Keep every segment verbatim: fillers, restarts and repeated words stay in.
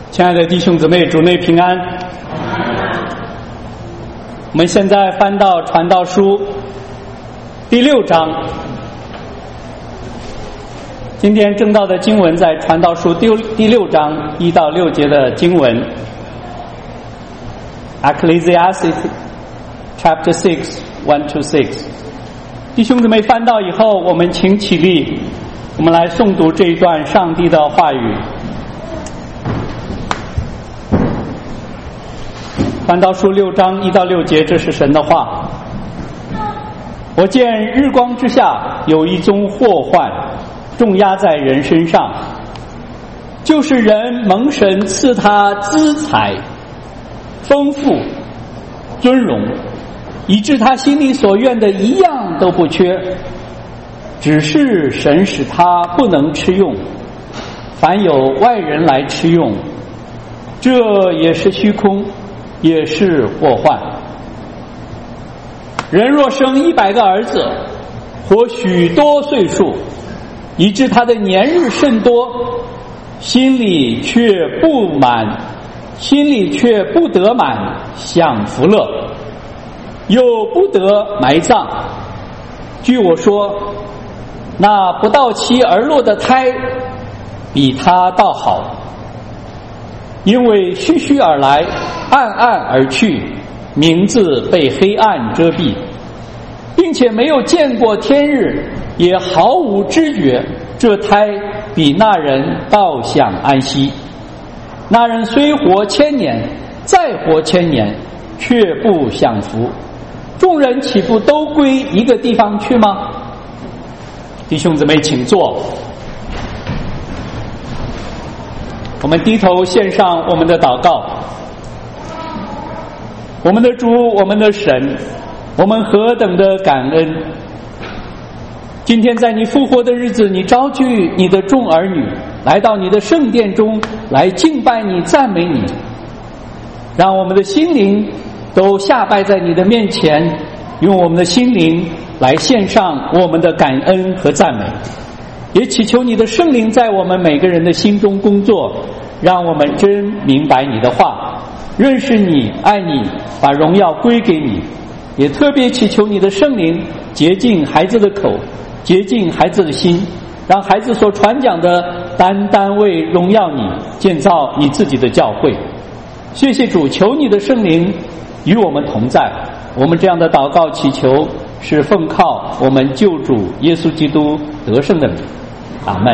亲爱的弟兄姊妹，主内平安。我们现在翻到传道书第六章，今天正道的经文在传道书第第六章一到六节的经文 Ecclesiastes chapter six one to six。 弟兄姊妹翻到以后，我们请起立，我们来诵读这一段上帝的话语。传道书六章一到六节，这是神的话。我见日光之下有一宗祸患重压在人身上，就是人蒙神赐他资财丰富尊荣，以致他心里所愿的一样都不缺，只是神使他不能吃用，凡有外人来吃用，这也是虚空，也是祸患。人若生一百个儿子，活许多岁数，以致他的年日甚多，心里却不满，心里却不得满享福乐，又不得埋葬。据我说，那不到期而落的胎，比他倒好，因为虚虚而来，暗暗而去，名字被黑暗遮蔽，并且没有见过天日，也毫无知觉，这胎比那人倒享安息。那人虽活千年，再活千年，却不享福。众人岂不都归一个地方去吗？弟兄姊妹，请坐。我们低头献上我们的祷告。我们的主，我们的神，我们何等的感恩！今天在你复活的日子，你召聚你的众儿女来到你的圣殿中，来敬拜你，赞美你，让我们的心灵都下拜在你的面前，用我们的心灵来献上我们的感恩和赞美，也祈求你的圣灵在我们每个人的心中工作，让我们真明白你的话，认识你，爱你，把荣耀归给你。也特别祈求你的圣灵洁净孩子的口，洁净孩子的心，让孩子所传讲的单单为荣耀你，建造你自己的教会。谢谢主，求你的圣灵与我们同在。我们这样的祷告祈求是奉靠我们救主耶稣基督得胜的名，阿们。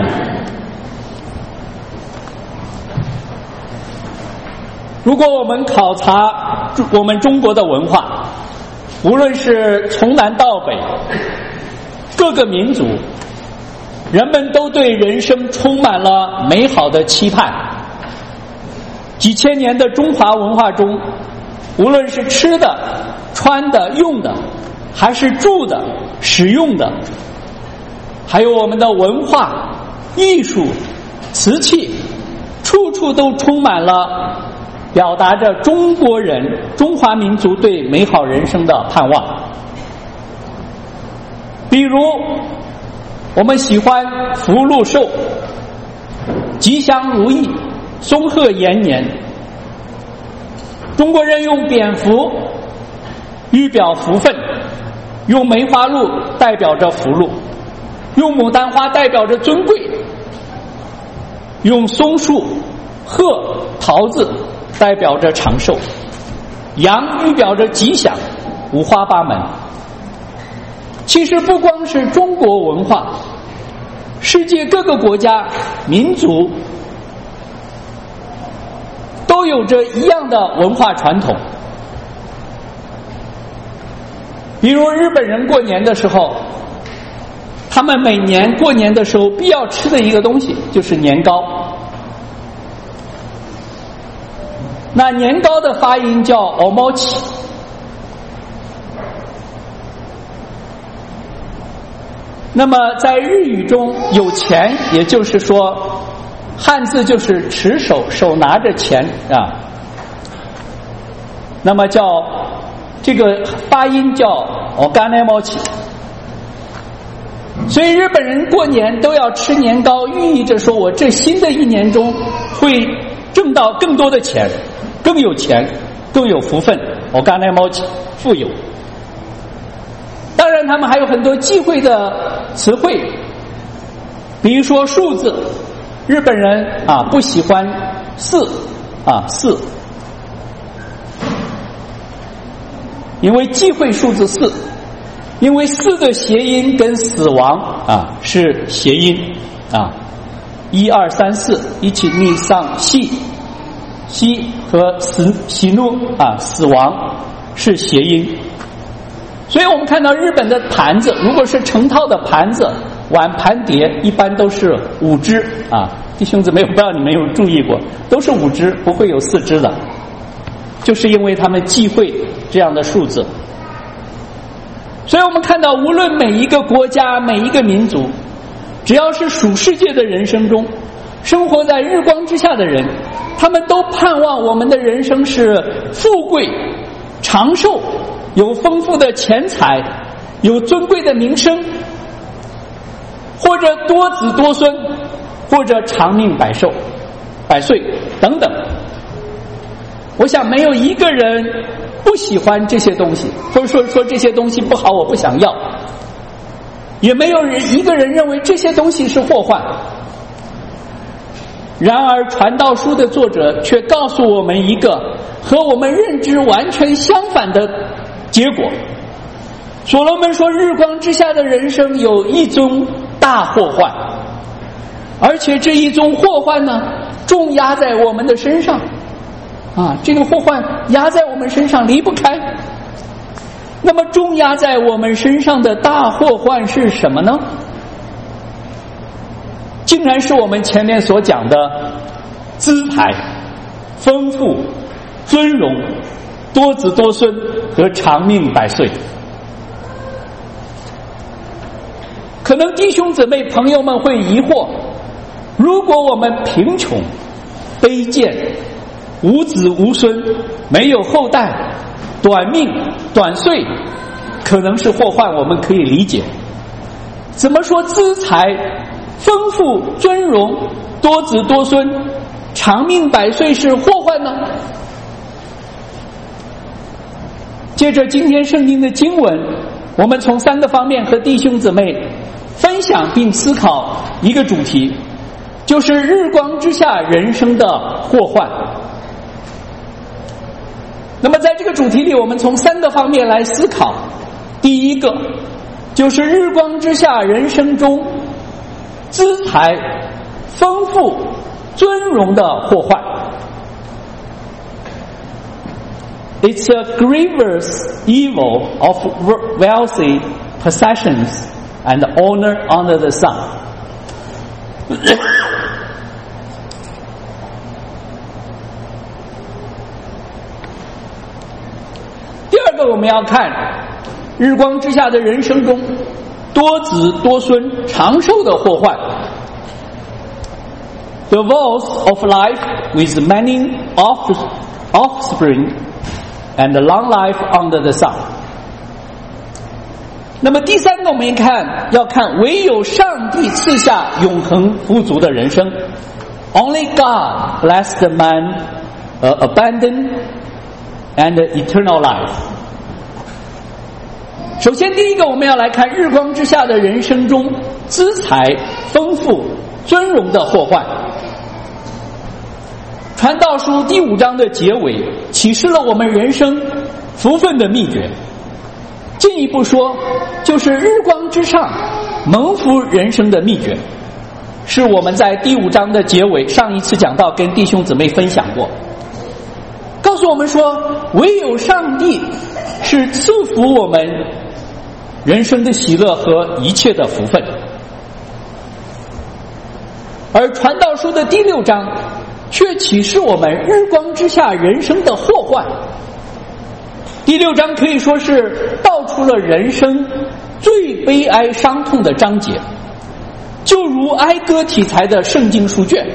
如果我们考察我们中国的文化，无论是从南到北，各个民族，人们都对人生充满了美好的期盼。几千年的中华文化中，无论是吃的、穿的、用的，还是住的、使用的，还有我们的文化、艺术、瓷器，处处都充满了表达着中国人、中华民族对美好人生的盼望。比如我们喜欢福禄寿、吉祥如意、松鹤延年。中国人用蝙蝠预表福分，用梅花鹿代表着福禄，用牡丹花代表着尊贵，用松树、鹤、桃子代表着长寿，羊预表着吉祥，五花八门。其实不光是中国文化，世界各个国家、民族都有着一样的文化传统。比如日本人过年的时候，他们每年过年的时候必要吃的一个东西就是年糕。那年糕的发音叫 omochi。 那么在日语中有钱，也就是说汉字就是持手，手拿着钱啊，那么叫这个发音叫 oganemochi。 所以日本人过年都要吃年糕，寓意着说我这新的一年中会挣到更多的钱，更有钱，更有福分，我刚才猫富有。当然他们还有很多忌讳的词汇，比如说数字，日本人啊不喜欢四啊四，因为忌讳数字四，因为四的谐音跟死亡啊是谐音啊，一二三四一起逆上西西和死喜怒啊死亡是谐音。所以我们看到日本的盘子，如果是成套的盘子碗盘碟，一般都是五只啊，弟兄姊妹不知道你们有注意过，都是五只，不会有四只的，就是因为他们忌讳这样的数字。所以我们看到无论每一个国家每一个民族，只要是属世界的人生中生活在日光之下的人，他们都盼望我们的人生是富贵长寿，有丰富的钱财，有尊贵的名声，或者多子多孙，或者长命百寿百岁等等。我想没有一个人不喜欢这些东西，或者说说这些东西不好我不想要，也没有人一个人认为这些东西是祸患。然而传道书的作者却告诉我们一个和我们认知完全相反的结果。所罗门说，日光之下的人生有一宗大祸患，而且这一宗祸患呢重压在我们的身上啊，这个祸患压在我们身上离不开。那么重压在我们身上的大祸患是什么呢？竟然是我们前面所讲的资财、丰富、尊荣、多子多孙和长命百岁。可能弟兄姊妹朋友们会疑惑，如果我们贫穷、卑贱、无子无孙、没有后代、短命短岁，可能是祸患，我们可以理解。怎么说资财、丰富、尊荣、多子多孙、长命百岁是祸患呢？接着今天圣经的经文，我们从三个方面和弟兄姊妹分享并思考一个主题，就是日光之下人生的祸患。那么在这个主题里，我们从三个方面来思考。第一个就是日光之下人生中资财、丰富、尊荣的祸患。 It's a grievous evil of wealthy possessions and honor under the sun. 第二个，我们要看日光之下的人生中多子多孙长寿的祸患。 The woes of life with many offspring and long life under the sun. 那么第三个，我们看要看唯有上帝赐下永恒富足的人生。 Only God blessed the man uh, abandon and eternal life. 首先第一个，我们要来看日光之下的人生中资财、丰富、尊荣的祸患。传道书第五章的结尾启示了我们人生福分的秘诀，进一步说就是日光之上蒙福人生的秘诀，是我们在第五章的结尾上一次讲到跟弟兄姊妹分享过，告诉我们说唯有上帝是赐福我们人生的喜乐和一切的福分。而传道书的第六章却启示我们日光之下人生的祸患。第六章可以说是道出了人生最悲哀伤痛的章节，就如哀歌题材的圣经书卷。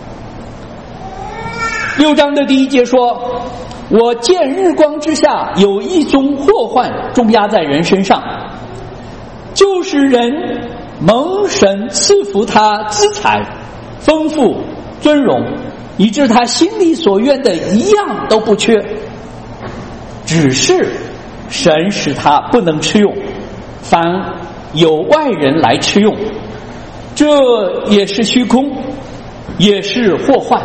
六章的第一节说，我见日光之下有一宗祸患重压在人身上，就是人蒙神赐福他资财、丰富、尊荣， 以致他心里所愿的一样都不缺，只是神使他不能吃用，反有外人来吃用，这也是虚空，也是祸患。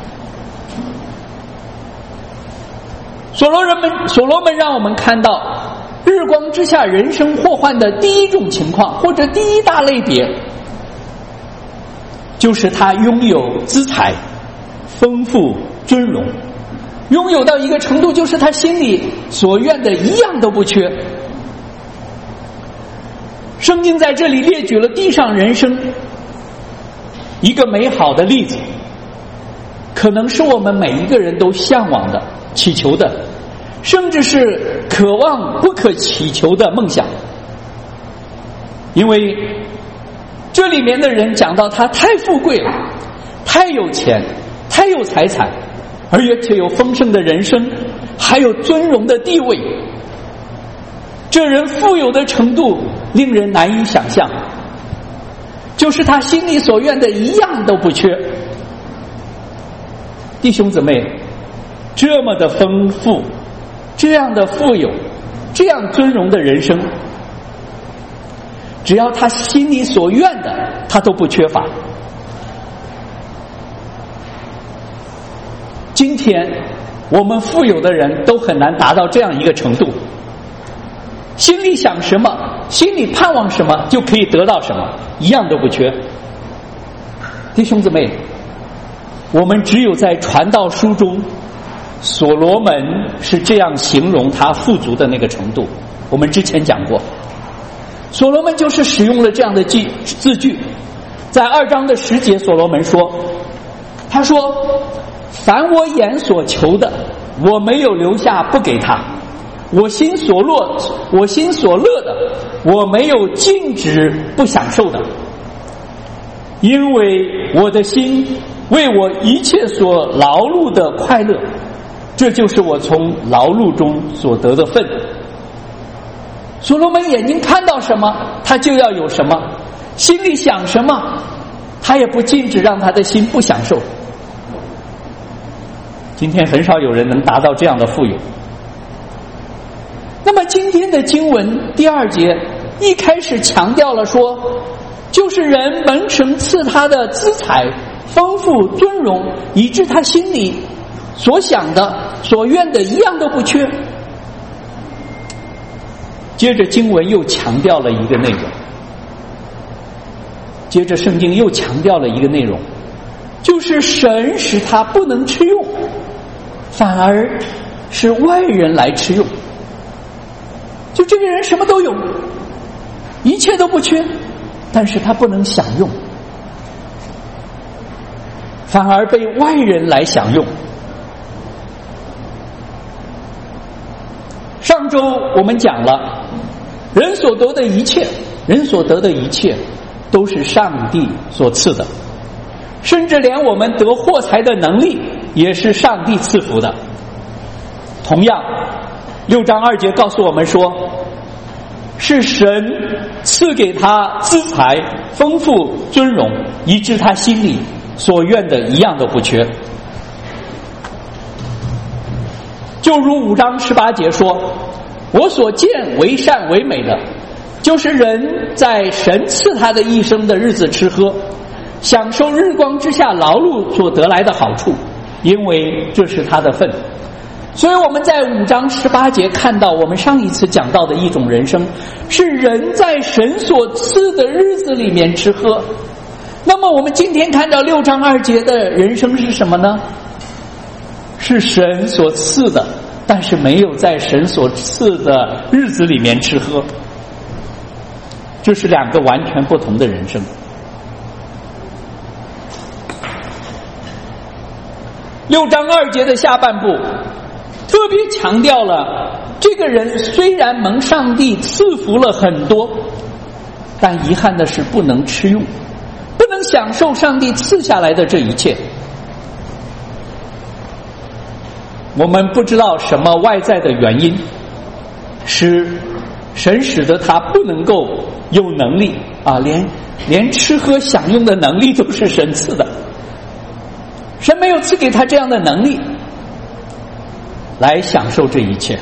所罗门所罗门让我们看到日光之下人生祸患的第一种情况，或者第一大类别，就是他拥有资财、丰富、尊荣，拥有到一个程度，就是他心里所愿的一样都不缺。圣经在这里列举了地上人生一个美好的例子，可能是我们每一个人都向往的、祈求的，甚至是渴望不可祈求的梦想。因为这里面的人讲到他太富贵了，太有钱，太有财产，而且有丰盛的人生，还有尊荣的地位，这人富有的程度令人难以想象，就是他心里所愿的一样都不缺。弟兄姊妹，这么的丰富，这样的富有，这样尊荣的人生，只要他心里所愿的，他都不缺乏。今天我们富有的人都很难达到这样一个程度，心里想什么，心里盼望什么，就可以得到什么，一样都不缺。弟兄姊妹，我们只有在传道书中，所罗门是这样形容他富足的那个程度。我们之前讲过，所罗门就是使用了这样的句字句。在二章的十节，所罗门说，他说，凡我眼所求的，我没有留下不给他，我心所乐我心所乐的，我没有禁止不享受的，因为我的心为我一切所劳碌的快乐，这就是我从劳碌中所得的份。所罗门眼睛看到什么，他就要有什么，心里想什么，他也不禁止让他的心不享受。今天很少有人能达到这样的富有。那么今天的经文第二节一开始强调了说，就是人蒙神赐他的资财、丰富、尊荣，以致他心里所想的、所愿的一样都不缺。接着经文又强调了一个内容，接着圣经又强调了一个内容，就是神使他不能吃用，反而是外人来吃用。就这个人什么都有，一切都不缺，但是他不能享用，反而被外人来享用。上周我们讲了，人所得的一切，人所得的一切都是上帝所赐的，甚至连我们得货财的能力也是上帝赐福的。同样，六章二节告诉我们说，是神赐给他资财、丰富、尊荣，以致他心里所愿的一样都不缺。就如五章十八节说，我所见为善为美的，就是人在神赐他的一生的日子吃喝，享受日光之下劳碌所得来的好处，因为这是他的份。所以我们在五章十八节看到我们上一次讲到的一种人生，是人在神所赐的日子里面吃喝。那么我们今天看到六章二节的人生是什么呢？是神所赐的，但是没有在神所赐的日子里面吃喝。这是两个完全不同的人生。六章二节的下半部特别强调了，这个人虽然蒙上帝赐福了很多，但遗憾的是不能吃用，不能享受上帝赐下来的这一切。我们不知道什么外在的原因，使神使得他不能够有能力啊，连连吃喝享用的能力都是神赐的。神没有赐给他这样的能力来享受这一切。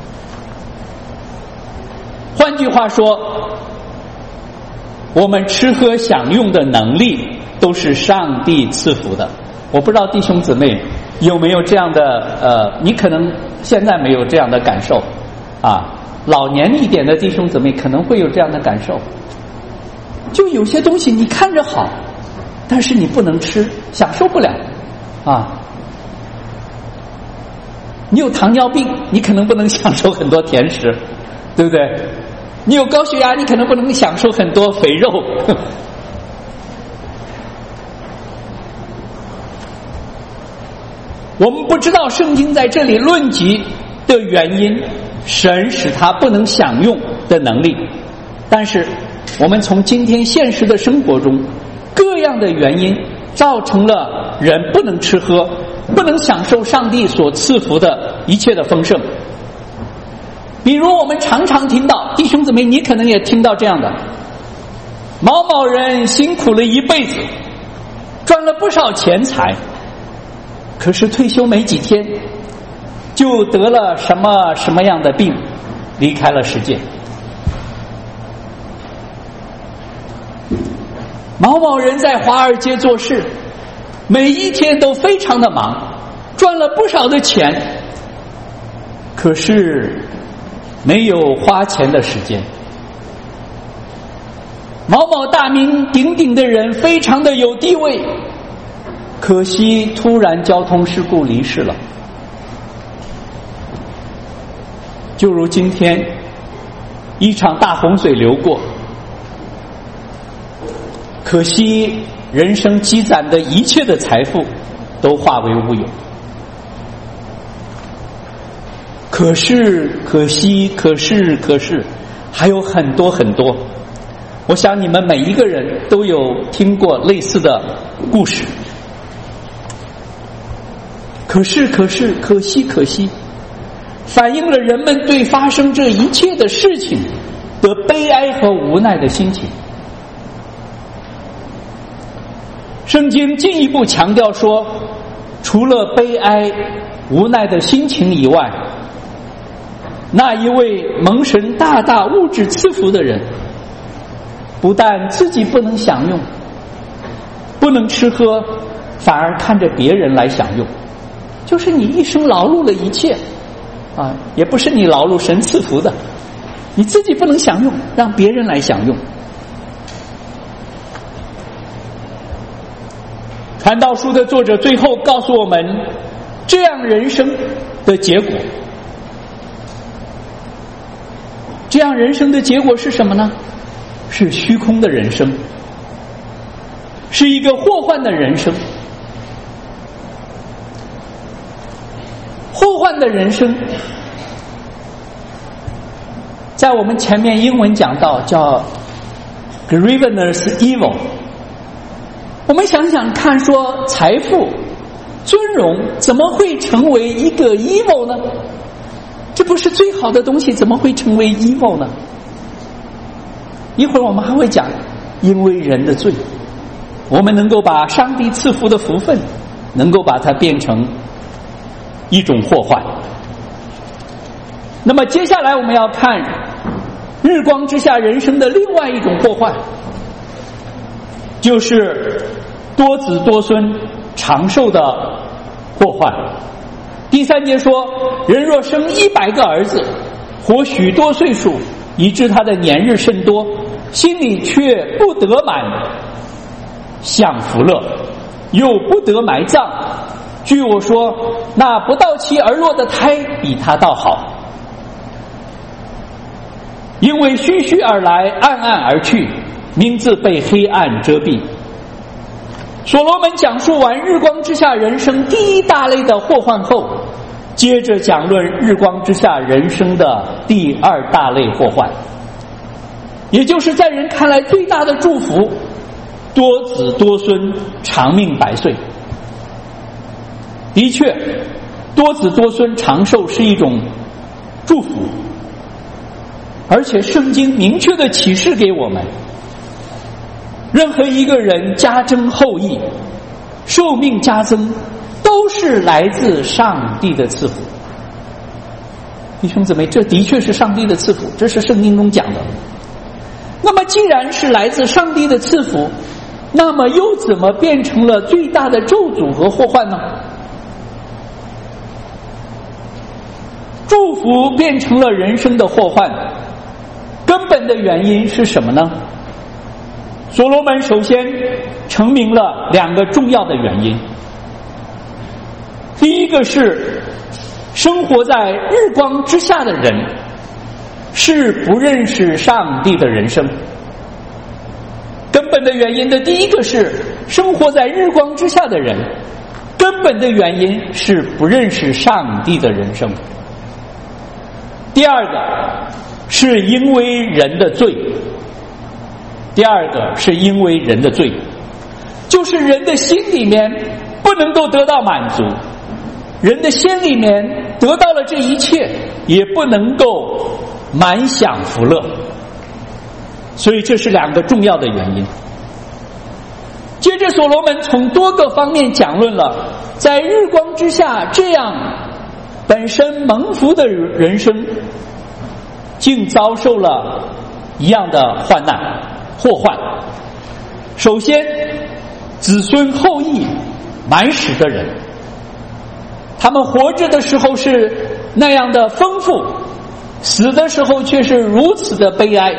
换句话说，我们吃喝享用的能力都是上帝赐福的。我不知道弟兄姊妹有没有这样的呃，你可能现在没有这样的感受啊，老年一点的弟兄姊妹可能会有这样的感受，就有些东西你看着好，但是你不能吃，享受不了啊。你有糖尿病，你可能不能享受很多甜食，对不对？你有高血压，你可能不能享受很多肥肉。我们不知道圣经在这里论及的原因，神使他不能享用的能力，但是我们从今天现实的生活中，各样的原因造成了人不能吃喝，不能享受上帝所赐福的一切的丰盛。比如我们常常听到，弟兄姊妹你可能也听到这样的，某某人辛苦了一辈子，赚了不少钱财，可是退休没几天就得了什么什么样的病，离开了世界。某某人在华尔街做事，每一天都非常的忙，赚了不少的钱，可是没有花钱的时间。某某大名鼎鼎的人非常的有地位，可惜突然交通事故离世了。就如今天一场大洪水流过，可惜人生积攒的一切的财富都化为乌有。可是可惜可是可是还有很多很多，我想你们每一个人都有听过类似的故事。可是可是可惜可惜反映了人们对发生这一切的事情的悲哀和无奈的心情。圣经进一步强调说，除了悲哀无奈的心情以外，那一位蒙神大大物质赐福的人，不但自己不能享用，不能吃喝，反而看着别人来享用。就是你一生劳碌了一切啊，也不是你劳碌神赐福的，你自己不能享用，让别人来享用。传道书的作者最后告诉我们，这样人生的结果，这样人生的结果是什么呢？是虚空的人生，是一个祸患的人生。祸患的人生，在我们前面英文讲到叫 grievous evil。 我们想想看，说财富尊荣怎么会成为一个 evil 呢？这不是最好的东西，怎么会成为 evil 呢？一会儿我们还会讲，因为人的罪，我们能够把上帝赐福的福分能够把它变成一种祸患。那么接下来我们要看日光之下人生的另外一种祸患，就是多子多孙长寿的祸患。第三节说，人若生一百个儿子，活许多岁数，以致他的年日甚多，心里却不得满享福乐，又不得埋葬。据我说，那不到期而落的胎比他倒好，因为虚虚而来，暗暗而去，名字被黑暗遮蔽。所罗门讲述完日光之下人生第一大类的祸患后，接着讲论日光之下人生的第二大类祸患，也就是在人看来最大的祝福，多子多孙，长命百岁。的确，多子多孙长寿是一种祝福，而且圣经明确的启示给我们，任何一个人加增后裔，寿命加增，都都是来自上帝的赐福。弟兄姊妹，这的确是上帝的赐福，这是圣经中讲的。那么既然是来自上帝的赐福，那么又怎么变成了最大的咒诅和祸患呢？祝福变成了人生的祸患，根本的原因是什么呢？所罗门首先阐明了两个重要的原因。第一个是生活在日光之下的人是不认识上帝的人生。根本的原因的第一个是生活在日光之下的人根本的原因是不认识上帝的人生。第二个是因为人的罪，第二个是因为人的罪，就是人的心里面不能够得到满足，人的心里面得到了这一切也不能够满享福乐，所以这是两个重要的原因。接着所罗门从多个方面讲论了在日光之下这样本身蒙福的人生竟遭受了一样的患难祸患。首先，子孙后裔满使的人，他们活着的时候是那样的丰富，死的时候却是如此的悲哀，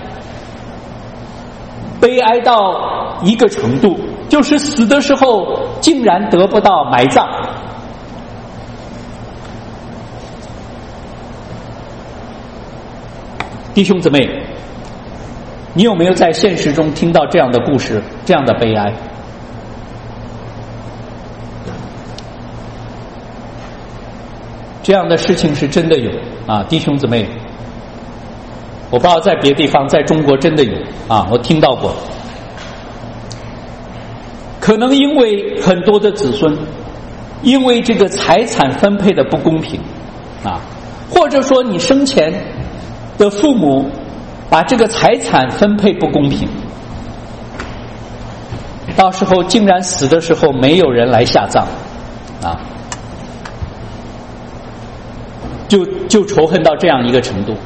悲哀到一个程度，就是死的时候竟然得不到埋葬。弟兄姊妹，你有没有在现实中听到这样的故事，这样的悲哀？这样的事情是真的有啊，弟兄姊妹，我不知道在别的地方，在中国真的有啊，我听到过。可能因为很多的子孙，因为这个财产分配的不公平啊，或者说你生前的父母把这个财产分配不公平，到时候竟然死的时候没有人来下葬啊，就就仇恨到这样一个程度。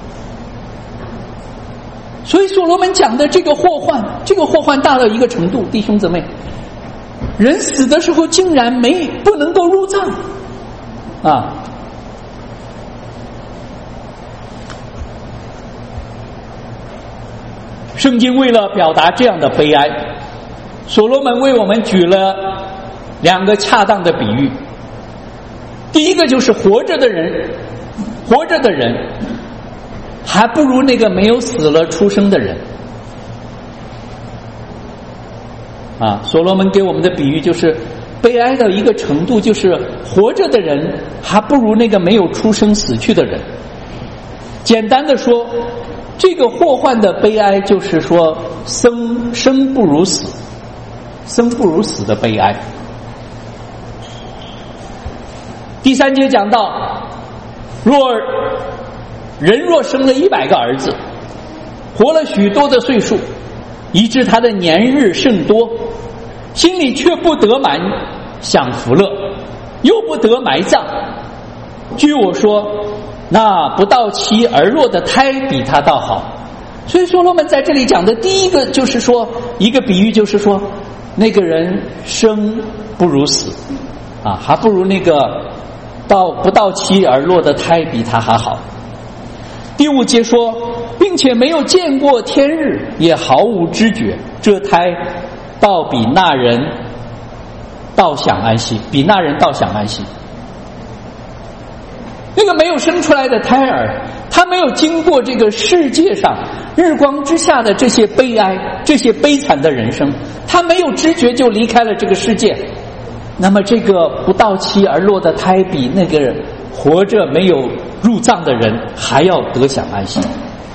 所以所罗门讲的这个祸患，这个祸患大到一个程度，弟兄姊妹，人死的时候竟然没不能够入葬啊！圣经为了表达这样的悲哀，所罗门为我们举了两个恰当的比喻。第一个就是活着的人，活着的人还不如那个没有死了出生的人啊。所罗门给我们的比喻就是悲哀到一个程度，就是活着的人还不如那个没有出生死去的人。简单的说，这个祸患的悲哀就是说生生不如死，生不如死的悲哀。第三节讲到，若人若生了一百个儿子，活了许多的岁数，以致他的年日甚多，心里却不得满享福乐，又不得埋葬。据我说，那不到期而落的胎比他倒好。所以所罗门在这里讲的第一个就是说，一个比喻就是说，那个人生不如死啊，还不如那个到不到期而落的胎比他还好。第五节说，并且没有见过天日，也毫无知觉，这胎倒比那人倒享安息，比那人倒享安息。那个没有生出来的胎儿，他没有经过这个世界上日光之下的这些悲哀，这些悲惨的人生，他没有知觉就离开了这个世界。那么这个不到期而落的胎比那个活着没有入葬的人还要得享安息。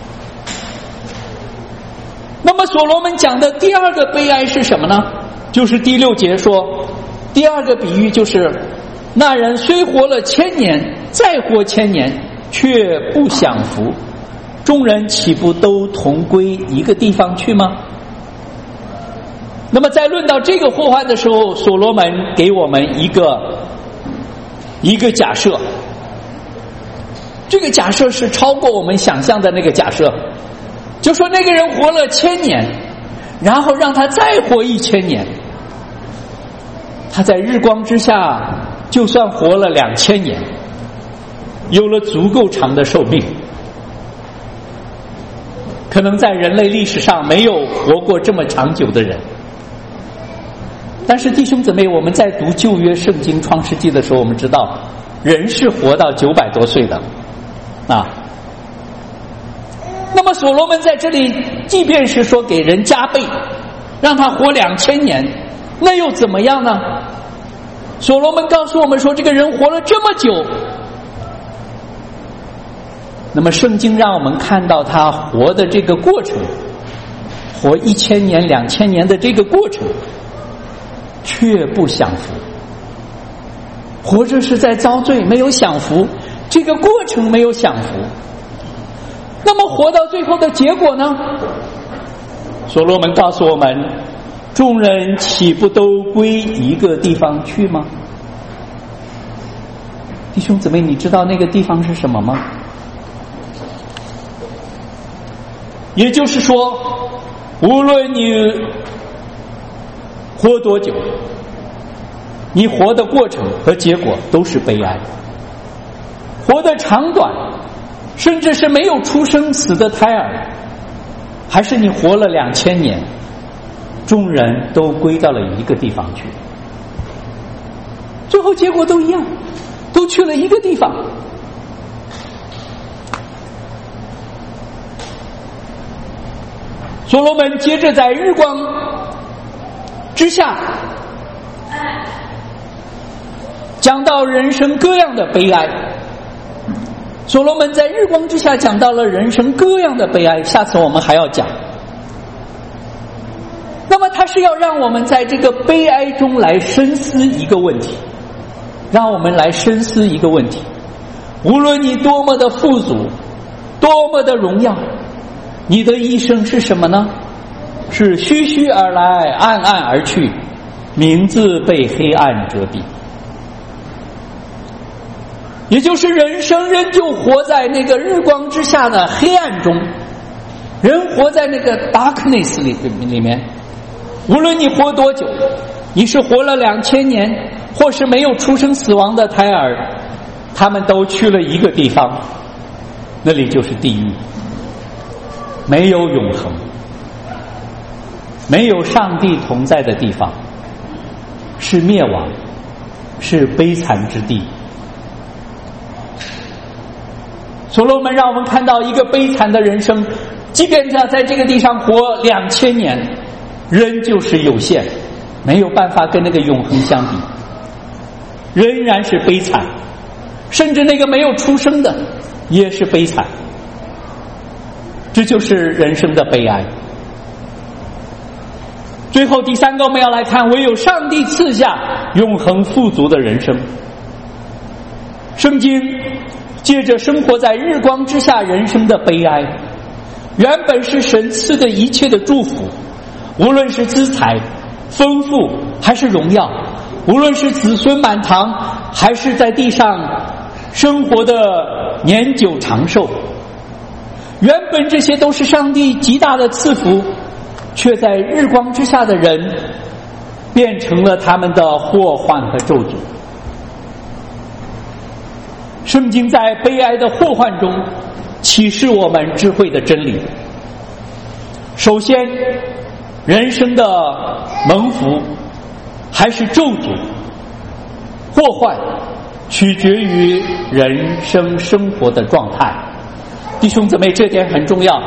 那么所罗门讲的第二个悲哀是什么呢？就是第六节说，第二个比喻就是那人虽活了千年，再活千年，却不享福，众人岂不都同归一个地方去吗？ 那么在论到这个祸患的时候，所罗门给我们一个一个假设，这个假设是超过我们想象的那个假设，就说那个人活了千年，然后让他再活一千年，他在日光之下就算活了两千年，有了足够长的寿命，可能在人类历史上没有活过这么长久的人。但是弟兄姊妹，我们在读旧约圣经创世纪的时候，我们知道人是活到九百多岁的啊。那么所罗门在这里即便是说给人加倍，让他活两千年，那又怎么样呢？所罗门告诉我们说，这个人活了这么久，那么圣经让我们看到他活的这个过程，活一千年两千年的这个过程却不享福，活着是在遭罪，没有享福，这个过程没有享福。那么活到最后的结果呢？所罗门告诉我们，众人岂不都归一个地方去吗？弟兄姊妹，你知道那个地方是什么吗？也就是说，无论你活多久，你活的过程和结果都是悲哀。活的长短，甚至是没有出生死的胎儿，还是你活了两千年，众人都归到了一个地方去，最后结果都一样，都去了一个地方。所罗门接着在日光之下讲到人生各样的悲哀。所罗门在日光之下讲到了人生各样的悲哀，下次我们还要讲。那么他是要让我们在这个悲哀中来深思一个问题，让我们来深思一个问题，无论你多么的富足，多么的荣耀，你的一生是什么呢？是虚虚而来，暗暗而去，名字被黑暗遮蔽。也就是人生人就活在那个日光之下的黑暗中，人活在那个 darkness 里里面。无论你活多久，你是活了两千年，或是没有出生死亡的胎儿，他们都去了一个地方，那里就是地狱，没有永恒，没有上帝同在的地方，是灭亡，是悲惨之地。所罗门让我们看到一个悲惨的人生，即便他在这个地上活两千年，仍旧是有限，没有办法跟那个永恒相比，仍然是悲惨，甚至那个没有出生的也是悲惨。这就是人生的悲哀。最后第三个我们要来看，唯有上帝赐下永恒富足的人生。圣经借着生活在日光之下人生的悲哀，原本是神赐的一切的祝福，无论是资财丰富还是荣耀，无论是子孙满堂还是在地上生活的年久长寿，原本这些都是上帝极大的赐福，却在日光之下的人变成了他们的祸患和咒诅。圣经在悲哀的祸患中启示我们智慧的真理。首先，人生的蒙福还是咒诅，祸患取决于人生生活的状态。弟兄姊妹，这点很重要。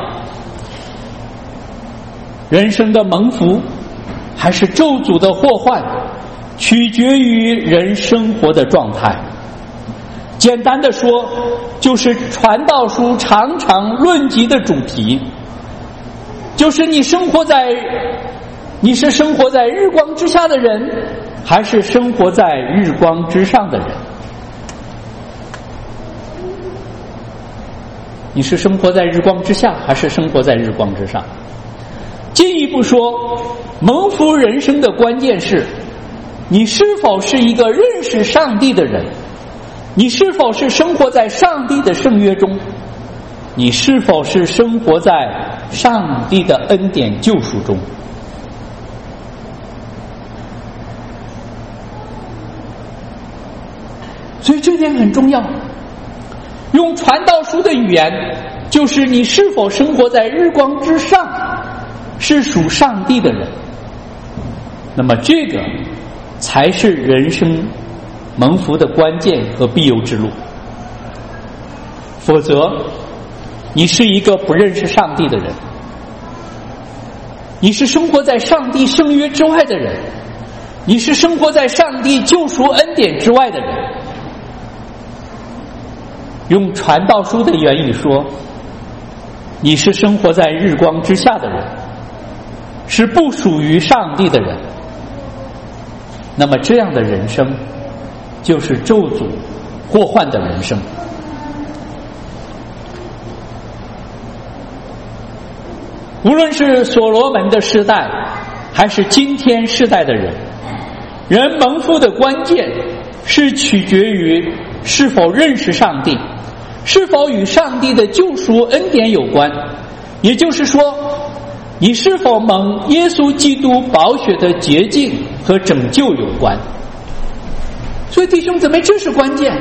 人生的蒙福还是咒诅的祸患，取决于人生活的状态。简单的说，就是传道书常常论及的主题，就是你生活在你是生活在日光之下的人，还是生活在日光之上的人？你是生活在日光之下，还是生活在日光之上？进一步说， 蒙福人生的关键是，你是否是一个认识上帝的人？你是否是生活在上帝的圣约中？你是否是生活在上帝的恩典救赎中？所以这点很重要。用传道书的语言，就是你是否生活在日光之上，是属上帝的人。那么这个才是人生蒙福的关键和必由之路。否则你是一个不认识上帝的人，你是生活在上帝圣约之外的人，你是生活在上帝救赎恩典之外的人。用传道书的原语说，你是生活在日光之下的人，是不属于上帝的人。那么这样的人生就是咒诅祸患的人生。无论是所罗门的时代还是今天世代的人，人蒙福的关键是取决于是否认识上帝，是否与上帝的救赎恩典有关，也就是说，你是否蒙耶稣基督宝血的洁净和拯救有关。所以弟兄姊妹，这是关键。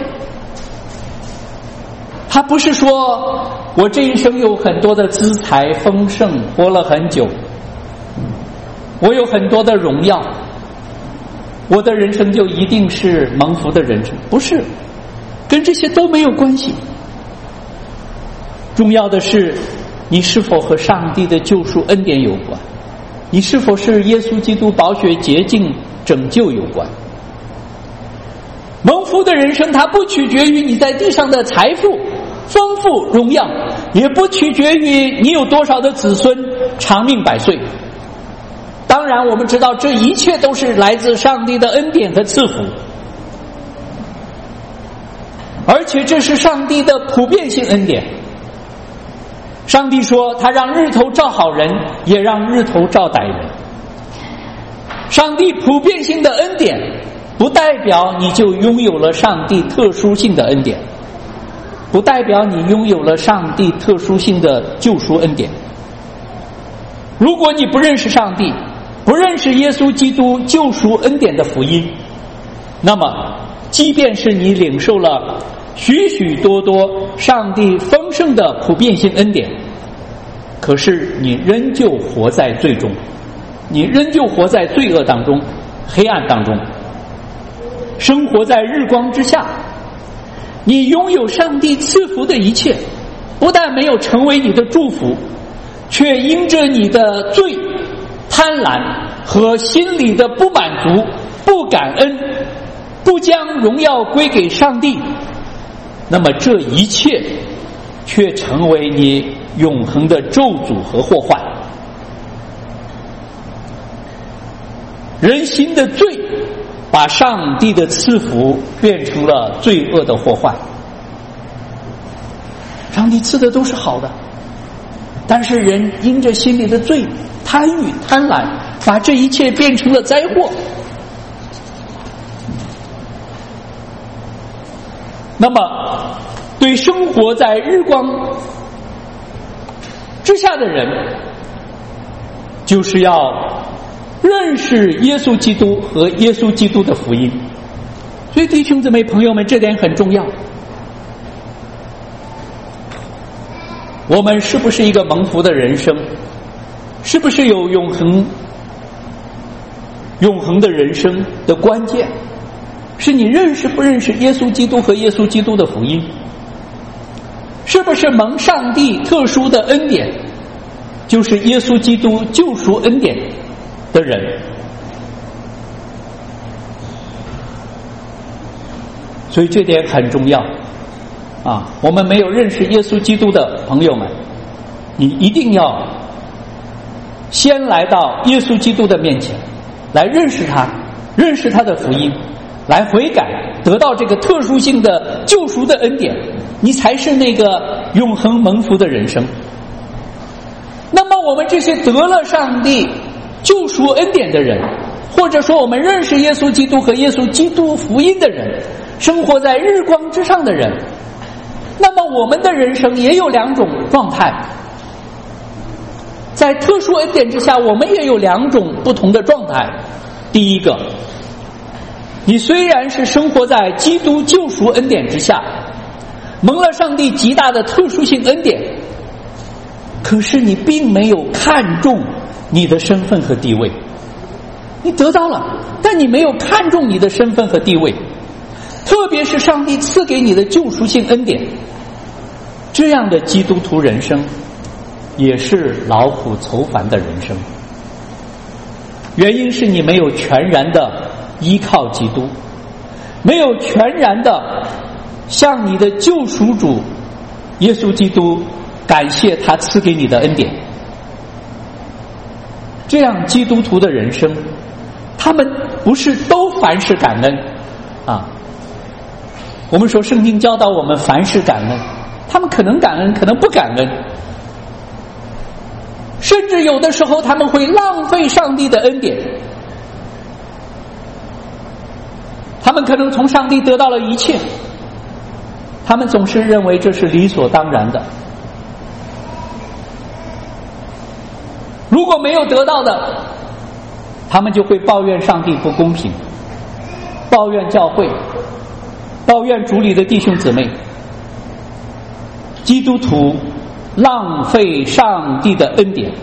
他不是说我这一生有很多的资财丰盛，活了很久，我有很多的荣耀，我的人生就一定是蒙福的人生。不是，跟这些都没有关系。重要的是你是否和上帝的救赎恩典有关，你是否是耶稣基督宝血洁净拯救有关。蒙福的人生，它不取决于你在地上的财富丰富荣耀，也不取决于你有多少的子孙长命百岁。当然我们知道这一切都是来自上帝的恩典和赐福，而且这是上帝的普遍性恩典。上帝说他让日头照好人，也让日头照歹人。上帝普遍性的恩典不代表你就拥有了上帝特殊性的恩典，不代表你拥有了上帝特殊性的救赎恩典。如果你不认识上帝，不认识耶稣基督救赎恩典的福音，那么即便是你领受了许许多多上帝丰盛的普遍性恩典，可是你仍旧活在罪中，你仍旧活在罪恶当中，黑暗当中，生活在日光之下。你拥有上帝赐福的一切，不但没有成为你的祝福，却因着你的罪、贪婪和心里的不满足、不感恩，不将荣耀归给上帝，那么这一切却成为你永恒的咒诅和祸患。人心的罪把上帝的赐福变成了罪恶的祸患。上帝赐的都是好的，但是人因着心里的罪、贪欲、贪婪，把这一切变成了灾祸。那么对生活在日光之下的人，就是要认识耶稣基督和耶稣基督的福音。所以弟兄姊妹朋友们，这点很重要。我们是不是一个蒙福的人生，是不是有永恒永恒的人生的关键，是你认识不认识耶稣基督和耶稣基督的福音，是不是蒙上帝特殊的恩典，就是耶稣基督救赎恩典的人。所以这点很重要啊！我们没有认识耶稣基督的朋友们，你一定要先来到耶稣基督的面前，来认识他，认识他的福音，来悔改，得到这个特殊性的救赎的恩典，你才是那个永恒蒙福的人生。那么我们这些得了上帝救赎恩典的人，或者说我们认识耶稣基督和耶稣基督福音的人，生活在日光之上的人，那么我们的人生也有两种状态。在特殊恩典之下，我们也有两种不同的状态。第一个，你虽然是生活在基督救赎恩典之下，蒙了上帝极大的特殊性恩典，可是你并没有看重你的身份和地位。你得到了，但你没有看重你的身份和地位，特别是上帝赐给你的救赎性恩典，这样的基督徒人生也是劳苦愁烦的人生。原因是你没有全然的依靠基督，没有全然的向你的救赎主耶稣基督感谢他赐给你的恩典。这样基督徒的人生，他们不是都凡事感恩啊。我们说圣经教导我们凡事感恩，他们可能感恩，可能不感恩，甚至有的时候他们会浪费上帝的恩典。他们可能从上帝得到了一切，他们总是认为这是理所当然的。如果没有得到的，他们就会抱怨上帝不公平，抱怨教会，抱怨主里的弟兄姊妹。基督徒浪费上帝的恩典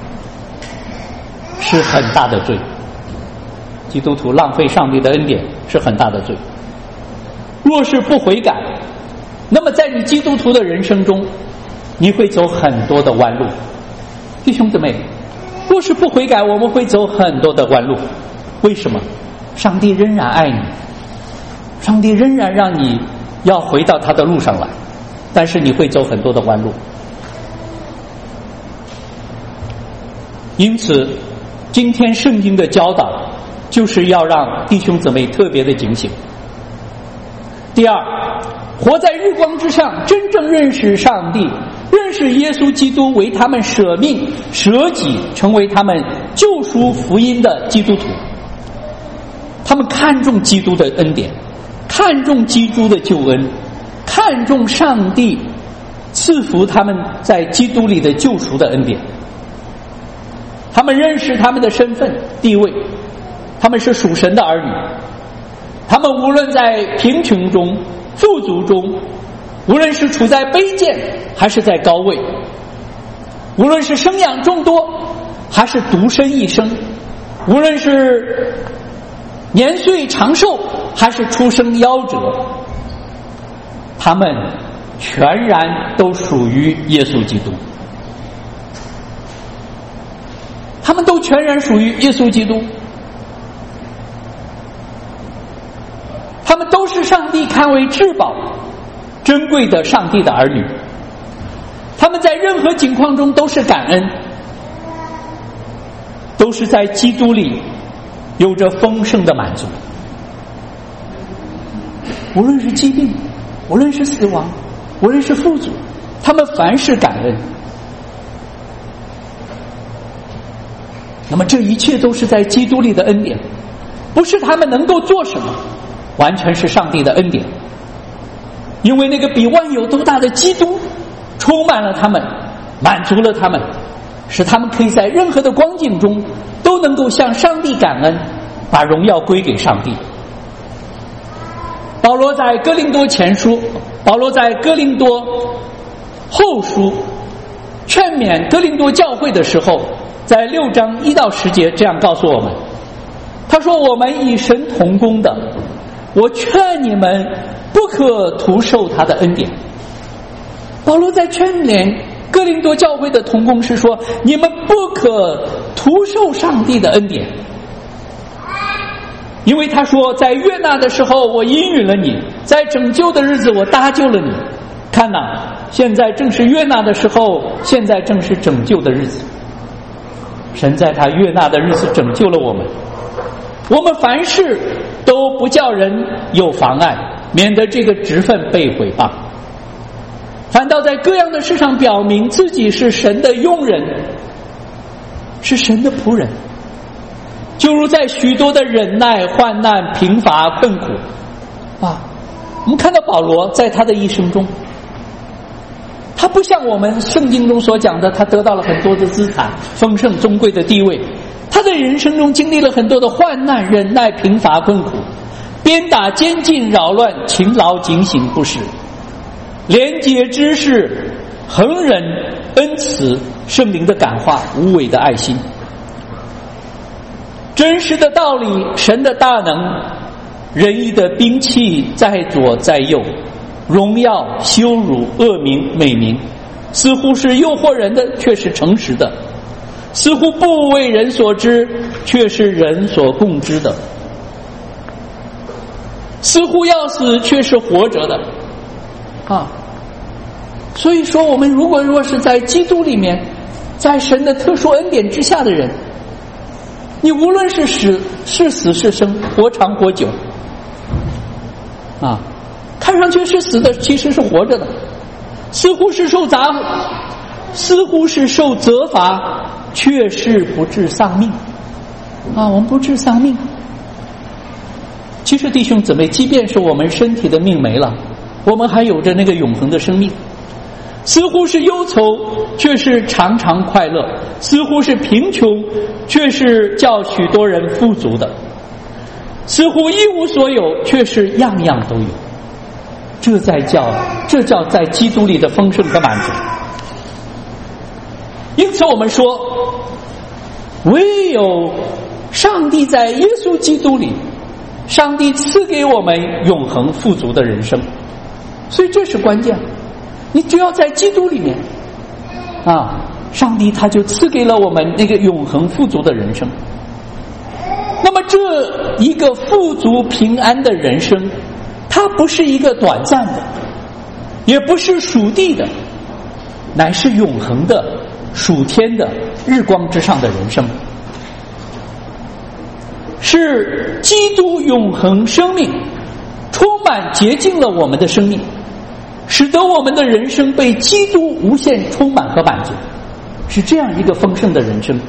是很大的罪，基督徒浪费上帝的恩典是很大的罪。若是不悔改，那么在你基督徒的人生中，你会走很多的弯路。弟兄姊妹，若是不悔改，我们会走很多的弯路。为什么？上帝仍然爱你，上帝仍然让你要回到他的路上来，但是你会走很多的弯路。因此今天圣经的教导就是要让弟兄姊妹特别的警醒。第二，活在日光之上，真正认识上帝，认识耶稣基督为他们舍命舍己，成为他们救赎福音的基督徒。他们看重基督的恩典，看重基督的救恩，看重上帝赐福他们在基督里的救赎的恩典。他们认识他们的身份地位，他们是属神的儿女，他们无论在贫穷中富足中，无论是处在卑贱还是在高位，无论是生养众多还是独身一生，无论是年岁长寿还是出生夭折，他们全然都属于耶稣基督，他们都全然属于耶稣基督，他们都是上帝看为至宝珍贵的上帝的儿女，他们在任何境况中都是感恩，都是在基督里有着丰盛的满足。无论是疾病，无论是死亡，无论是富足，他们凡事感恩。那么这一切都是在基督里的恩典，不是他们能够做什么，完全是上帝的恩典。因为那个比万有都大的基督充满了他们，满足了他们，使他们可以在任何的光景中都能够向上帝感恩，把荣耀归给上帝。保罗在哥林多前书，保罗在哥林多后书劝勉哥林多教会的时候，在六章一到十节这样告诉我们，他说：我们与神同工的，我劝你们不可徒受他的恩典。保罗在劝勉哥林多教会的同工是说，你们不可徒受上帝的恩典。因为他说，在悦纳的时候我应允了你，在拯救的日子我搭救了你。看哪，现在正是悦纳的时候，现在正是拯救的日子。神在他悦纳的日子拯救了我们，我们凡事都不叫人有妨碍，免得这个职分被毁谤，反倒在各样的事上表明自己是神的用人，是神的仆人， 就如在许多的忍耐、患难、贫乏、困苦啊，我们看到保罗在他的一生中，他不像我们圣经中所讲的，他得到了很多的资产、丰盛、尊贵的地位。他在人生中经历了很多的患难、忍耐、贫乏、困苦，鞭打、监禁、扰乱，勤劳、警醒、不时，廉洁、知识、恒忍、恩慈、圣灵的感化、无伪的爱心，真实的道理、神的大能、仁义的兵器在左在右，荣耀、羞辱、恶名、美名，似乎是诱惑人的，却是诚实的；似乎不为人所知，却是人所共知的；似乎要死，却是活着的。啊，所以说，我们如果若是在基督里面，在神的特殊恩典之下的人，你无论是死是死是生，活长活久，啊，看上去是死的，其实是活着的；似乎是受砸，似乎是受责罚，却是不致丧命。啊，我们不致丧命。其实弟兄姊妹，即便是我们身体的命没了，我们还有着那个永恒的生命。似乎是忧愁，却是常常快乐；似乎是贫穷，却是叫许多人富足的；似乎一无所有，却是样样都有。这才叫这叫在基督里的丰盛和满足。因此我们说，唯有上帝在耶稣基督里，上帝赐给我们永恒富足的人生。所以这是关键，你只要在基督里面啊，上帝他就赐给了我们那个永恒富足的人生。那么这一个富足平安的人生，它不是一个短暂的，也不是属地的，乃是永恒的、属天的、日光之上的人生，是基督永恒生命充满洁净了我们的生命，使得我们的人生被基督无限充满和满足，是这样一个丰盛的人生。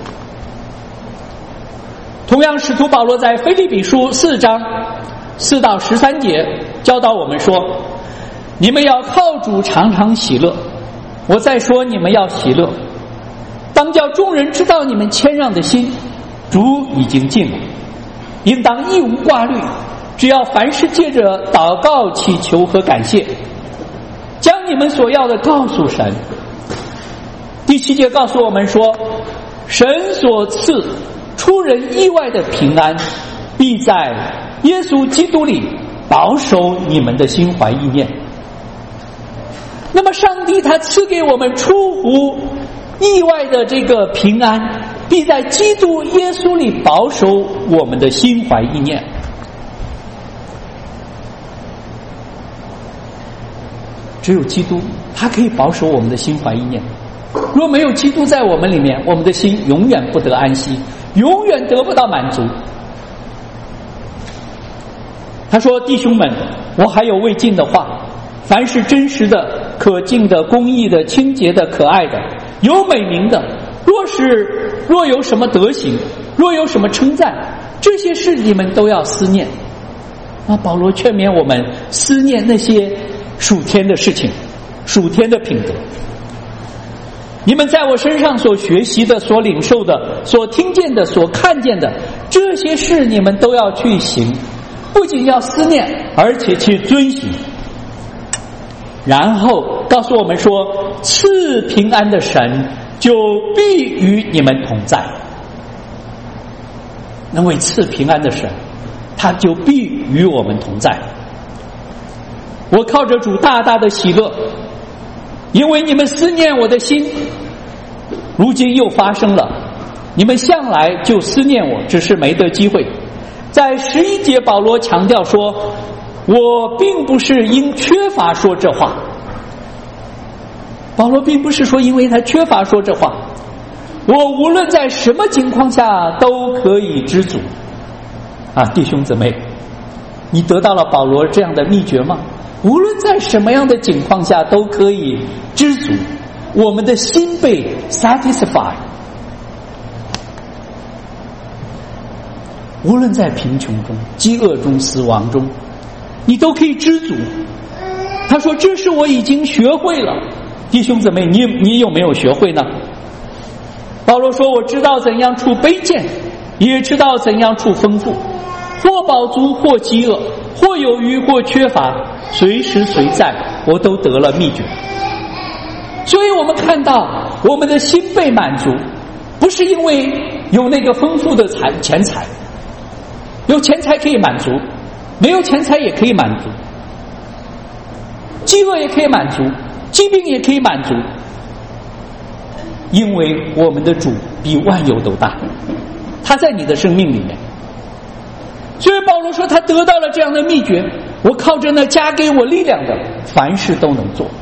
同样，使徒保罗在腓立比书四章四到十三节教导我们说，你们要靠主常常喜乐。我再说，你们要喜乐，当叫众人知道你们谦让的心，主已经近了。应当一无挂虑，只要凡事借着祷告、祈求和感谢，将你们所要的告诉神。第七节告诉我们说，神所赐出人意外的平安，必在耶稣基督里保守你们的心怀意念。那么上帝他赐给我们出乎意外的这个平安，必在基督耶稣里保守我们的心怀意念。只有基督他可以保守我们的心怀意念，若没有基督在我们里面，我们的心永远不得安息，永远得不到满足。他说，弟兄们，我还有未尽的话，凡是真实的、可敬的、公义的、清洁的、可爱的、有美名的，若是若有什么德行，若有什么称赞，这些事你们都要思念。那保罗劝勉我们思念那些属天的事情，属天的品德。你们在我身上所学习的、所领受的、所听见的、所看见的，这些事你们都要去行，不仅要思念，而且去遵行。然后告诉我们说，赐平安的神就必与你们同在。那位赐平安的神，他就必与我们同在。我靠着主大大的喜乐，因为你们思念我的心，如今又发生了。你们向来就思念我，只是没得机会。在十一节，保罗强调说，我并不是因缺乏说这话。保罗并不是说因为他缺乏说这话，我无论在什么情况下都可以知足。啊，弟兄姊妹，你得到了保罗这样的秘诀吗？无论在什么样的情况下都可以知足，我们的心被 satisfied。 无论在贫穷中、饥饿中、死亡中，你都可以知足。他说这是我已经学会了。弟兄姊妹，你你有没有学会呢？保罗说，我知道怎样处卑贱，也知道怎样处丰富，或饱足，或饥饿，或有余，或缺乏，随时随在，我都得了秘诀。所以我们看到我们的心被满足，不是因为有那个丰富的财钱财，有钱财可以满足，没有钱财也可以满足，饥饿也可以满足，疾病也可以满足，因为我们的主比万有都大，他在你的生命里面。所以保罗说他得到了这样的秘诀，我靠着那加给我力量的，凡事都能做。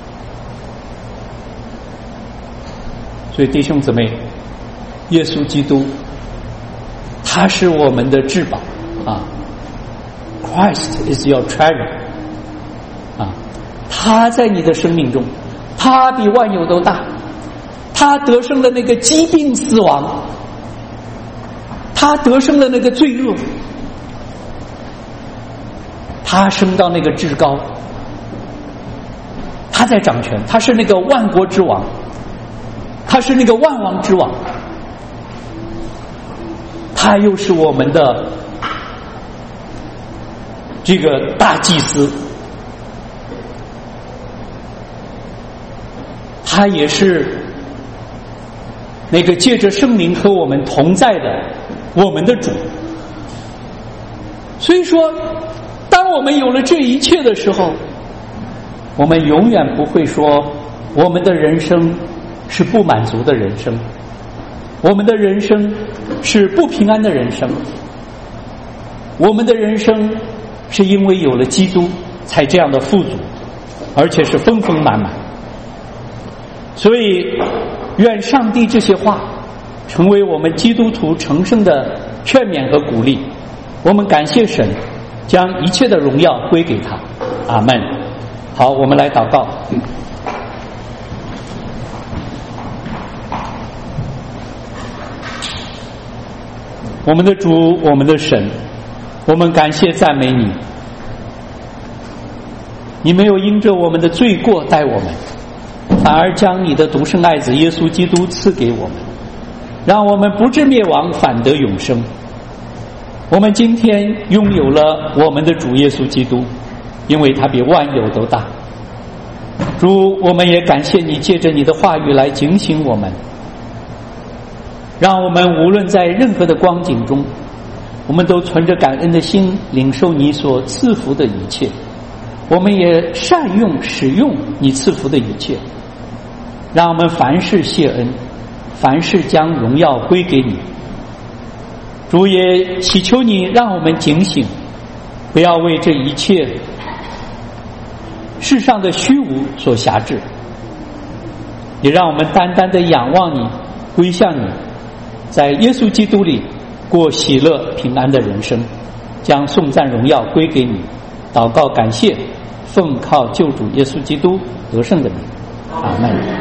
所以弟兄姊妹，耶稣基督他是我们的至宝啊 Christ is your treasure 啊，他在你的生命中，他比万有都大，他得胜了那个疾病死亡，他得胜了那个罪恶，他升到那个至高，他在掌权，他是那个万国之王，他是那个万王之王，他又是我们的这个大祭司，他也是那个借着圣灵和我们同在的我们的主。所以说当我们有了这一切的时候，我们永远不会说我们的人生是不满足的人生，我们的人生是不平安的人生，我们的人生是因为有了基督才这样的富足，而且是丰丰满满。所以愿上帝这些话成为我们基督徒成圣的劝勉和鼓励。我们感谢神，将一切的荣耀归给他。阿们。好，我们来祷告。我们的主，我们的神，我们感谢赞美你，你没有因着我们的罪过待我们，反而将你的独生爱子耶稣基督赐给我们，让我们不至灭亡，反得永生。我们今天拥有了我们的主耶稣基督，因为他比万有都大。主，我们也感谢你借着你的话语来警醒我们，让我们无论在任何的光景中，我们都存着感恩的心领受你所赐福的一切，我们也善用使用你赐福的一切，让我们凡事谢恩，凡事将荣耀归给你。主，也祈求你让我们警醒，不要为这一切世上的虚无所辖制，也让我们单单的仰望你，归向你，在耶稣基督里过喜乐平安的人生，将颂赞荣耀归给你。祷告感谢，奉靠救主耶稣基督得胜的名，阿们。